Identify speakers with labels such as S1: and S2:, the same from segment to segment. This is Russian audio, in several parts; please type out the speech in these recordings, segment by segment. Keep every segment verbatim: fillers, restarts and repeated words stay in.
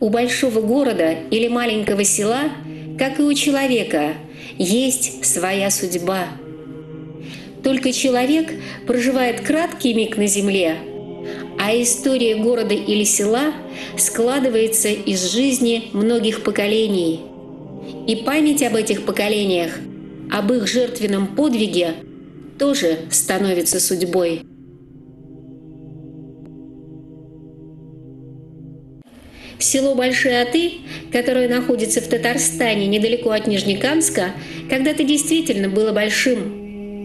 S1: У большого города или маленького села, как и у человека, есть своя судьба. Только человек проживает краткий миг на земле, а история города или села складывается из жизни многих поколений. И память об этих поколениях, об их жертвенном подвиге тоже становится судьбой. Село Большие Аты, которое находится в Татарстане недалеко от Нижнекамска, когда-то действительно было большим.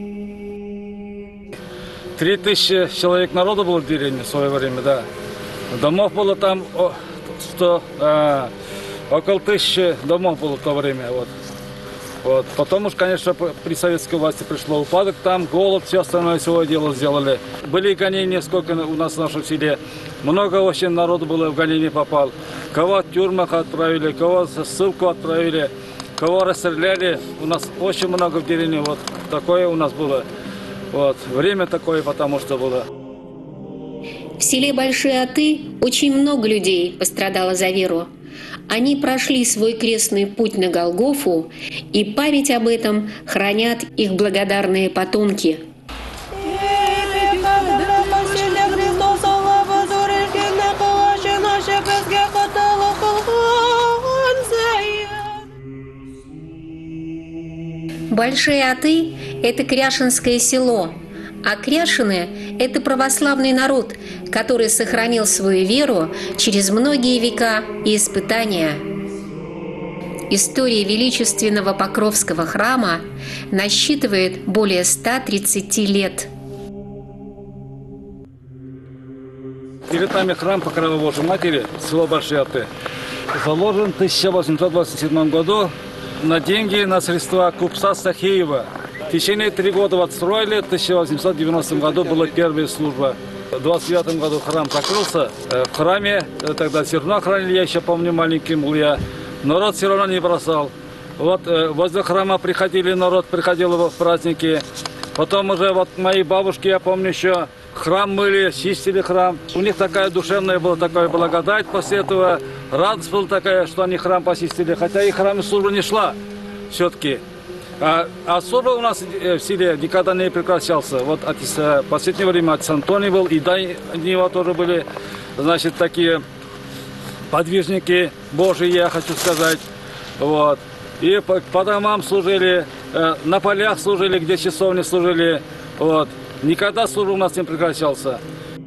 S2: Три тысячи человек народу было в деревне в свое время, да. Домов было там сто, а, около тысячи домов было в то время. Вот. Вот. Потом уж, конечно, при советской власти пришло упадок, там голод, все остальное свое дело сделали. Были гонения, сколько у нас в нашем селе. Много очень народу было в гонение попал. Кого в тюрьмах отправили, кого в ссылку отправили, кого расстреляли. У нас очень много в деревне, вот такое у нас было. Вот. Время такое, потому что было.
S1: В селе Большие Аты очень много людей пострадало за веру. Они прошли свой крестный путь на Голгофу, и память об этом хранят их благодарные потомки. Большие Аты – это Кряшинское село, а Кряшины – это православный народ, который сохранил свою веру через многие века и испытания. История величественного Покровского храма насчитывает более ста тридцати лет.
S2: Перед нами храм Покрова Божьей Матери, село Большие Аты. Заложен в тысяча восемьсот двадцать седьмом году на деньги, на средства купца Стахеева. В течение трех года отстроили, в тысяча восемьсот девяностом году была первая служба. В двадцать девятом году храм закрылся. В храме тогда зерно хранили, я еще помню, маленьким был я. Народ все равно не бросал. Вот возле храма приходили, народ приходил в праздники. Потом уже вот мои бабушки, я помню, еще храм мыли, чистили храм. У них такая душевная была, такая благодать после этого. Радость была такая, что они храм почистили. Хотя и храм служба не шла все-таки. А, а служба у нас в селе никогда не прекращался. Вот от, в последнее время отец Антоний был, и до него тоже были, значит, такие подвижники Божьи, я хочу сказать. Вот. И по, по домам служили, э, на полях служили, где часовни служили. Вот. Никогда служба у нас не прекращался.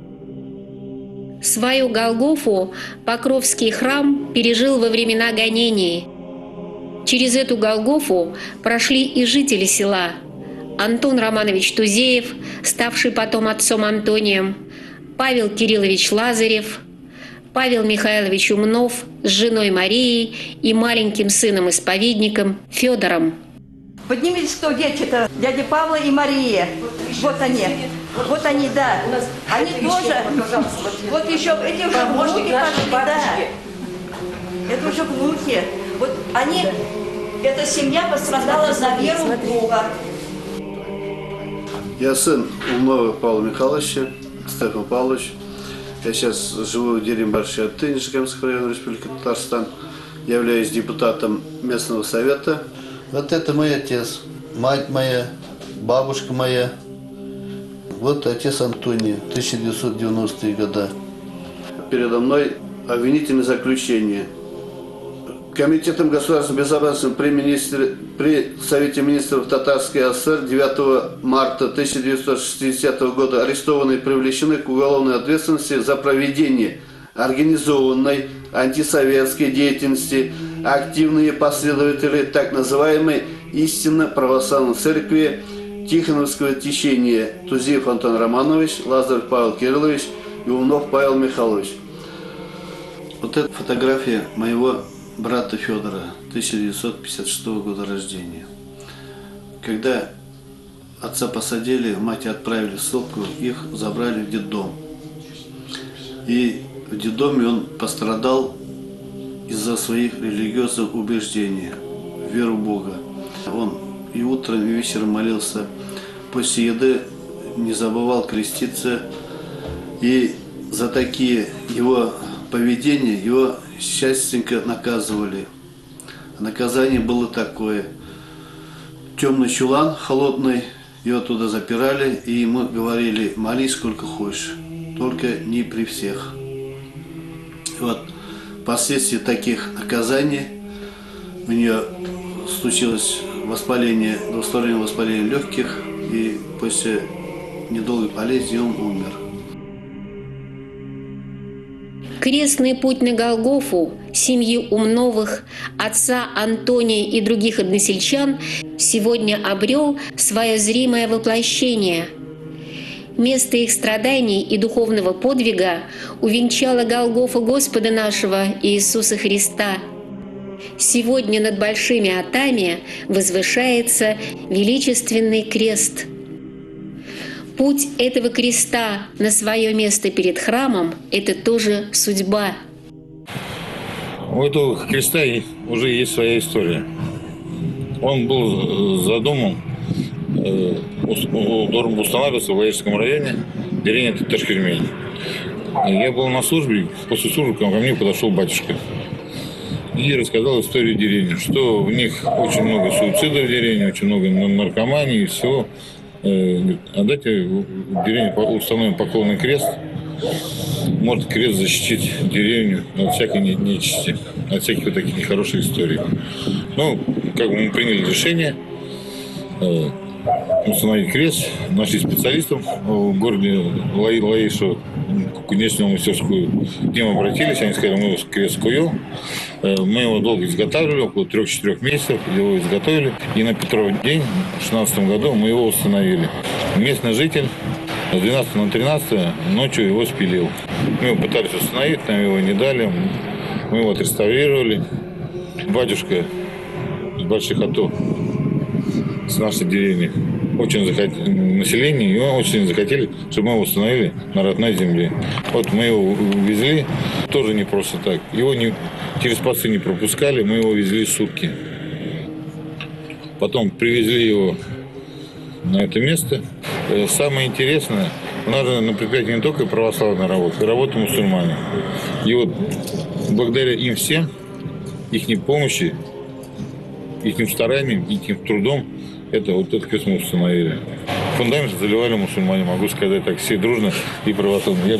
S1: Свою Голгофу Покровский храм пережил во времена гонений. Через эту Голгофу прошли и жители села. Антон Романович Тузеев, ставший потом отцом Антонием, Павел Кириллович Лазарев, Павел Михайлович Умнов с женой Марией и маленьким сыном-исповедником Федором.
S3: Поднимитесь, кто дети-то? Дядя Павла и Мария. Вот они. Вот они, да. Они тоже. Вот еще эти уже внуки пошли, да. Это уже внуки. Вот они, эта семья пострадала за веру в Бога.
S4: Я сын Умнова Павла Михайловича, Стефан Павлович. Я сейчас живу в деревне Большие Аты, Нижнекамского района, Республики Татарстан. Я являюсь депутатом местного совета.
S5: Вот это мой отец, мать моя, бабушка моя. Вот отец Антоний, тысяча девятьсот девяностые годы.
S4: Передо мной обвинительное заключение. Комитетом государственной безопасности при, министре, при Совете министров Татарской АСР девятого марта тысяча девятьсот шестидесятого года арестованы и привлечены к уголовной ответственности за проведение организованной антисоветской деятельности активные последователи так называемой истинно православной церкви Тихоновского течения Тузеев Антон Романович, Лазарев Павел Кириллович и Умнов Павел Михайлович.
S5: Вот эта фотография моего брата Федора, тысяча девятьсот пятьдесят шестого года рождения. Когда отца посадили, мать отправили в ссылку, их забрали в детдом. И в детдоме он пострадал из-за своих религиозных убеждений, в веру Бога. Он и утром, и вечером молился, после еды не забывал креститься. И за такие его поведения его частенько наказывали. Наказание было такое. Темный чулан холодный, его туда запирали, и ему говорили: молись сколько хочешь, только не при всех. И вот последствия таких наказаний у нее случилось воспаление, двустороннее воспаление легких, и после недолгой болезни он умер.
S1: Крестный путь на Голгофу семьи Умновых, отца Антония и других односельчан сегодня обрел свое зримое воплощение. Место их страданий и духовного подвига увенчала Голгофа Господа нашего Иисуса Христа. Сегодня над большими отами возвышается величественный крест. Путь этого креста на свое место перед храмом – это тоже судьба.
S6: У этого креста уже есть своя история. Он был задуман, должен был устанавливаться в Лаишском районе, деревня Ташкирмень. Я был на службе, после службы ко мне подошел батюшка и рассказал историю деревни, что в них очень много суицидов в деревне, очень много наркомании и всего. Отдайте в деревне установим поклонный крест, может крест защитить деревню от всякой нечисти, от всяких вот таких нехороших историй. Ну, как бы мы приняли решение установить крест, нашли специалистов в городе Лаишу, кузнечную мастерскую. К ним обратились, они сказали: мы крест куем. Мы его долго изготавливали, около трех-четырех месяцев его изготовили. И на Петров день, в две тысячи шестнадцатом году, мы его установили. Местный житель с двенадцатого на тринадцатое ночью его спилил. Мы его пытались установить, нам его не дали. Мы его отреставрировали. Батюшка из Больших Ато, с нашей деревни, очень захотели, население, и очень захотели, чтобы мы его установили на родной земле. Вот мы его увезли, тоже не просто так. Его не, через посты не пропускали, мы его везли сутки. Потом привезли его на это место. Самое интересное, у нас на предприятии не только православная работа, работа мусульмане. И вот благодаря им всем, их помощи, их стараниям, их трудом, это вот этот крест мы установили. Фундамент заливали мусульмане, могу сказать так, все дружно и православные.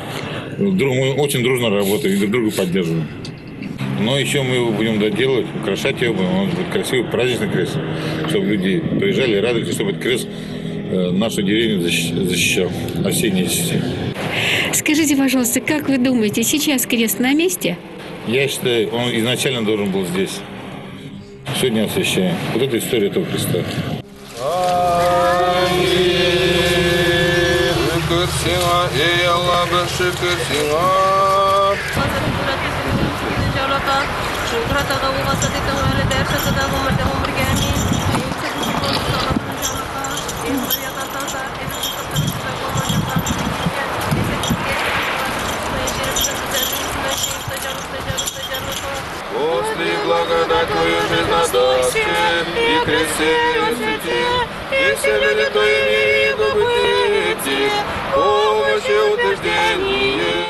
S6: Мы очень дружно работаем и друг друга поддерживаем. Но еще мы его будем доделывать, украшать его будем. Он будет красивый праздничный крест, чтобы люди приезжали и радовались, чтобы этот крест нашу деревню защищал от всей нечисти.
S1: Скажите, пожалуйста, как вы думаете, сейчас крест на месте?
S6: Я считаю, он изначально должен был здесь. Сегодня освящаем. Вот эта история этого креста.
S7: После благодать Твою жизнь и крестение и все великое мире добытие, помощи утверждение.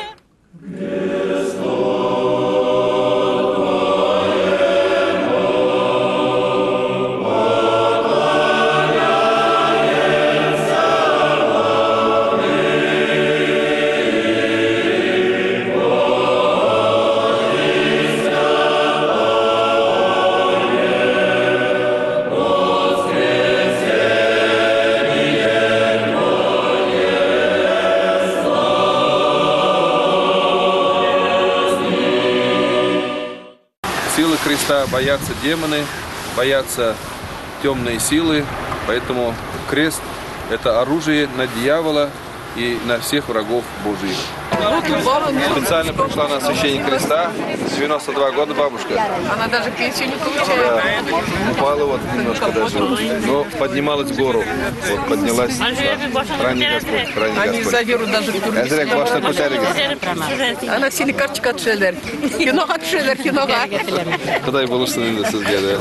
S8: Силы креста боятся демоны, боятся темные силы, поэтому крест – это оружие на дьявола и на всех врагов Божьих. Специально пришла на освящение креста, девяносто два года бабушка.
S9: Она даже пенсию не получает.
S8: Да, упала вот немножко даже, но поднималась в гору. Вот поднялась. Ранний Господь, ранний Господь.
S9: Они задерут даже в туризм. Она сильно карточка отшедер. Кинога отшедер, кинога.
S8: Тогда и было что-то созгадать.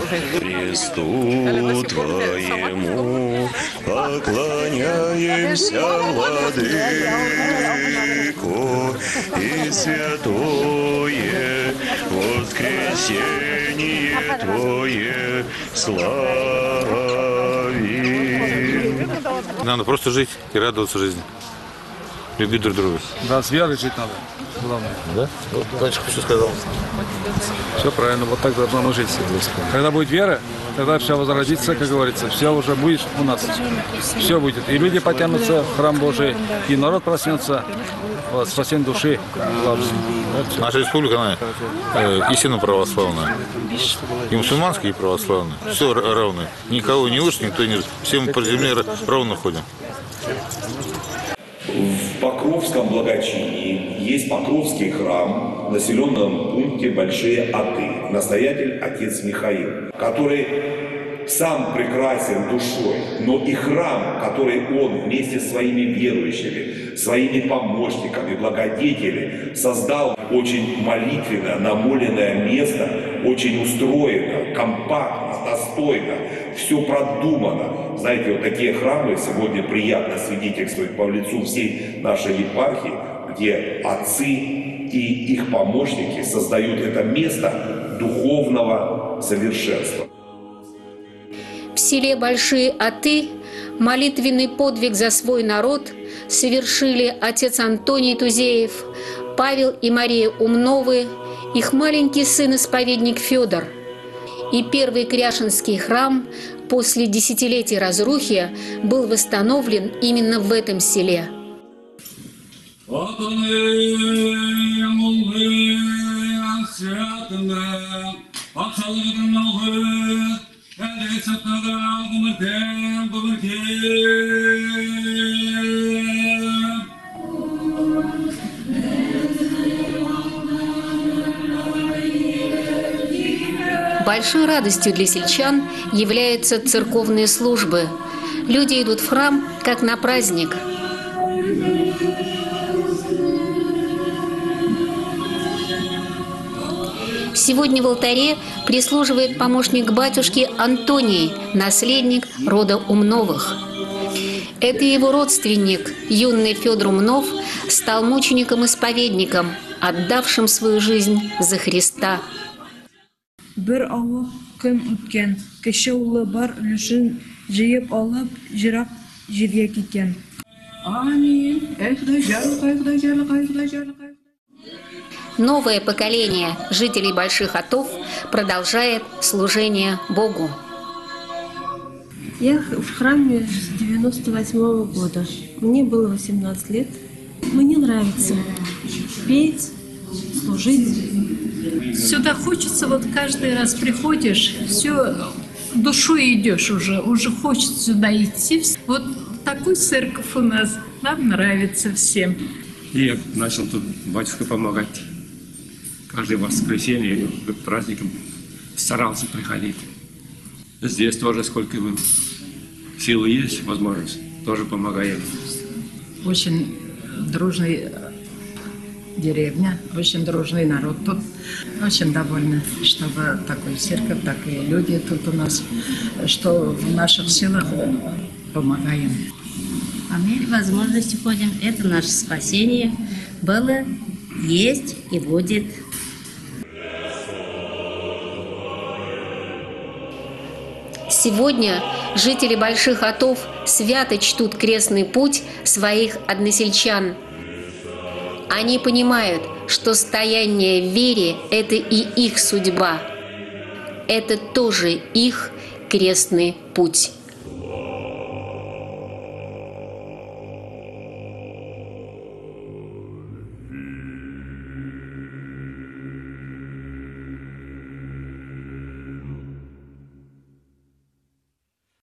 S10: Христу Твоему поклоняемся, Владыка. владыко, и святое воскресение Твое славим.
S6: Надо просто жить и радоваться жизни. Любить друг друга.
S2: Да, с верой жить надо. Главное.
S6: Да? Вот батюшка все сказал.
S2: Все правильно, вот так должно жить. Когда будет вера, тогда все возродится, как говорится, все уже будет у нас. Все будет. И люди потянутся в храм Божий, и народ проснется, вот, спасение души. Главное.
S6: Наша республика, она э, истинно православная. И мусульманские, и православные. Все равны. Никого не выше, никто не... Все мы по земле ровно ходим.
S11: В Покровском благочинии есть Покровский храм в населенном пункте Большие Аты, настоятель отец Михаил, который сам прекрасен душой, но и храм, который он вместе с своими верующими, своими помощниками, благодетелями создал очень молитвенно, намоленное место, очень устроено, компактно, достойно, все продумано. Знаете, вот такие храмы сегодня приятно свидетельствовать по лицу всей нашей епархии, где отцы и их помощники создают это место духовного совершенства.
S1: В селе Большие Аты молитвенный подвиг за свой народ совершили отец Антоний Тузеев, Павел и Мария Умновы, их маленький сын-исповедник Федор. И первый Кряшинский храм после десятилетий разрухи был восстановлен именно в этом селе. Большой радостью для сельчан являются церковные службы. Люди идут в храм, как на праздник. Сегодня в алтаре прислуживает помощник батюшки Антоний, наследник рода Умновых. Это его родственник, юный Федор Умнов, стал мучеником-исповедником, отдавшим свою жизнь за Христа.
S12: Bir ava kün o'tgan, kishi o'g'li bar ulushini jiyib olib, jiroq yerga ketgan. Amin.
S1: Новое поколение жителей Больших Атов продолжает служение Богу.
S12: Я в храме с девяносто восьмого года. Мне было восемнадцать лет. Мне нравится петь, служить.
S13: Сюда хочется, вот каждый раз приходишь, все душой идешь уже, уже хочется сюда идти. Вот такой церковь у нас, нам нравится всем.
S14: И я начал тут батюшке помогать. Каждое воскресенье к праздникам старался приходить. Здесь тоже, сколько силы есть, возможность, тоже помогаем.
S13: Очень дружный деревня, очень дружный народ тут. Очень довольны, чтобы такой церковь, такие люди тут у нас, что в наших силах помогаем.
S15: По мере возможности ходим. Это наше спасение. Было, есть и будет.
S1: Сегодня жители Больших Атов свято чтут крестный путь своих односельчан. Они понимают, что стояние в вере – это и их судьба. Это тоже их крестный путь.